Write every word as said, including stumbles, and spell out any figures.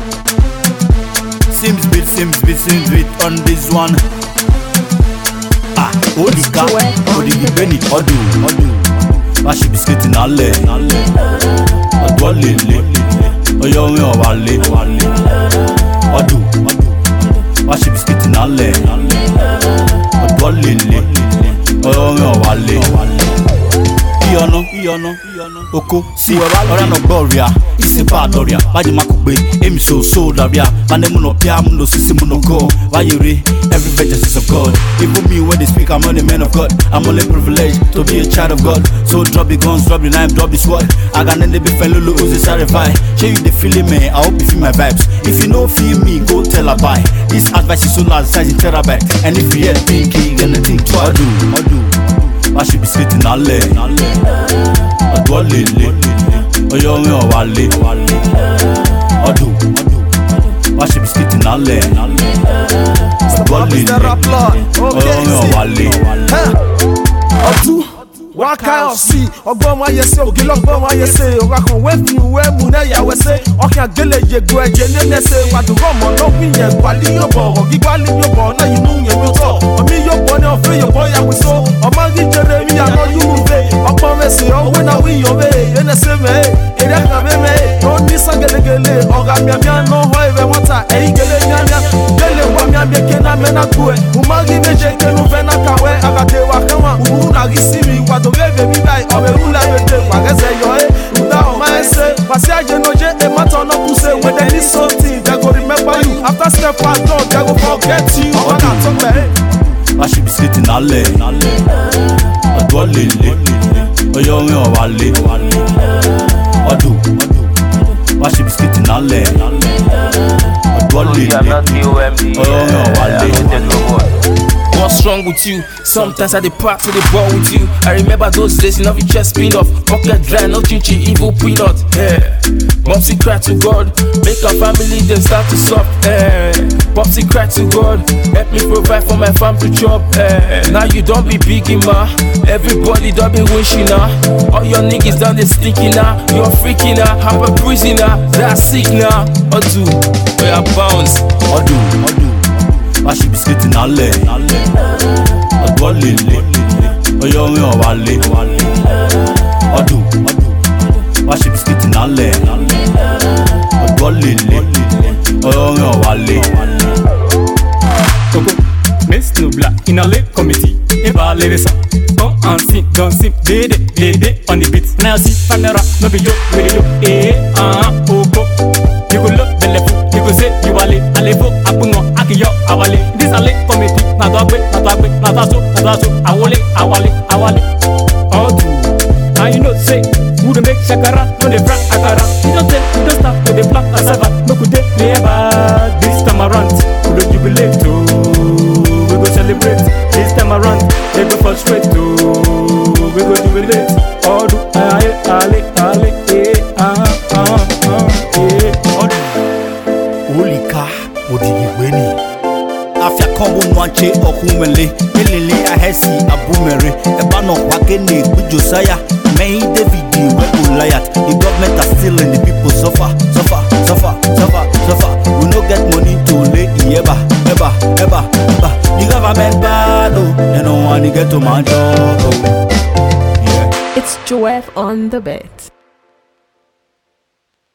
Sims beat, Sims beat, Sims beat on this one. Ah, holy cow, holy Benny, Odu, Odu. I should be skating all day. Odu lele, oyo mi o wale. Odu, I should be skating all day. Odu lele, oyo mi o wale. Iyono, Iyono, Oko, si ora no gloria, isi padoria, baji makugbe, emi so so daria, mane muno pia muno sisi muno go, why you re, every vengeance is of God. Even me when they speak, I'm only man of God, I'm only privileged to be a child of God. So drop the guns, drop the knife, drop the sword. I got none be fellow who's a satisfy. Show you the feeling me, I hope you feel my vibes. If you know feel me, go tell a buy. This advice is so large, size in terabyte. And if you hear thinking, gonna think twice. I do, I do. I should be skating all day. I do all lele. Oyo mi o wale. I do. I should be skating all day. I do all lele. Oyo mi o wale. I do. What kind of see? Ogbon wa yese, ogilogbo wa yese. Oga kan we fi we mu na ya we se. Okan gele yego eje ne ne se. Wadu romo no wi yen kwali yo bo, gigwali yo bo na yinu yen yo to. Omi yo bo ne ofe yo bo ya we so. Omo gi jere mi ya no you fe. Ogbon me se o we na wi yo me. Ene se me, ere kan me me. No ni sa gele gele, oga mi mi no ho e we wanta. E gele nya nya, gele wa mi am ke na me na ku e. Uma gi meje ke nu fe na kawe, aga te wa kanwa. Unu na gi si mi wa to baby me die obe ula bete wageze yo eh uda o ma ese pasi aje noje e matter no kuse when there is something they go remember you after step one don't they go forget you o na to me I should be skating all day odo lele oyo mi o wale odo I should be skating all day odo lele oyo mi o wale. What's wrong with you? Sometimes I depart to the ball with you. I remember those days, you know, you just spin off. Pocket dry, no chinchy, evil peanut. Yeah. Popsy cry to God, make our family them start to suck. Yeah. Popsy cry to God, help me provide for my fam to chop. Yeah. Now you don't be big in ma, everybody don't be wishing now. All your niggas down they stinking now. You're freaking out, have a prisoner, that's sick now. Odu, we are bounce. Odu, Odu. I should be skating all day. I do all lele. Oyo mi o wale. I do. I should be skating all day. I do all lele. Oyo mi o wale. Coco, Miss Nubla in a late committee. Eba Leresa, come and sing, don't sing, dede, dede on the beat. Now see, Panera, no be yo, with yo, eh, ah, oko. You go look, belefu, you go say, you wale, alevo, apuno, akiyo, awale. This a late committee, na dogbe, na dogbe, na daso, na daso, awale, awale, awale. All do, now you know, say, who the make shakara, no the frack akara. You don't tell, you don't stop, with the black cassava, no could they play about this time around. We don't jubilate, too, we go celebrate. This time around, they go frustrate, too, we go jubilate. All do, ale, ale, ale, eh, ah, ah, ah, eh. Holy cow, Odigi Benny. Afia kombo nwanche okumele, elele ahesi abumere. Ebano wakene Josiah, May David we Goliath. The government are still in the people suffer, suffer, suffer, suffer, suffer. We no get money to lay eba, eba, eba, eba. The government bad oh, they no want to get to my job. Oh. Yeah. It's Joef on the beat.